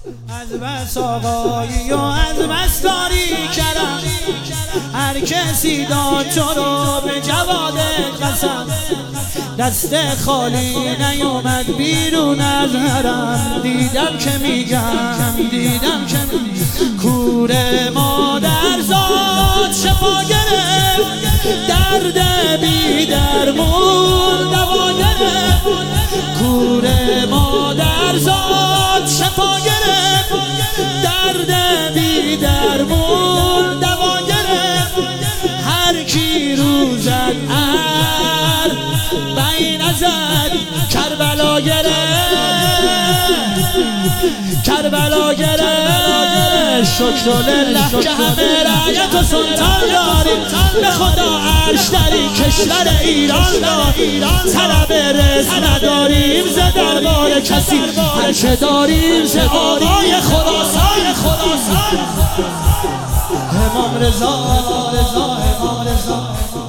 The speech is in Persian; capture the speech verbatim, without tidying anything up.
از بس آقایی و از بس کاری کردم، هر کسی داد تو رو به جوادت قسم، دست خالی نیومد بیرون از حرم. دیدم که میگم دیدم که کور مادر زاد شفا گرفت، درد بی درمون دوا گرفت. کور مادر زاد شفا گرفت، درد بی درمون دوا گرفت. هر کی روزد ار بین زد کربلا گرفت، کربلا گرفت. شکر لله که همه رعیت و سلطان داریم، به خدا عرش داری کشور ایران داریم. طلب رزق نداریم ز دربار کسی، هر چه داریم ز آقای خراسان. امام رضا امام رضا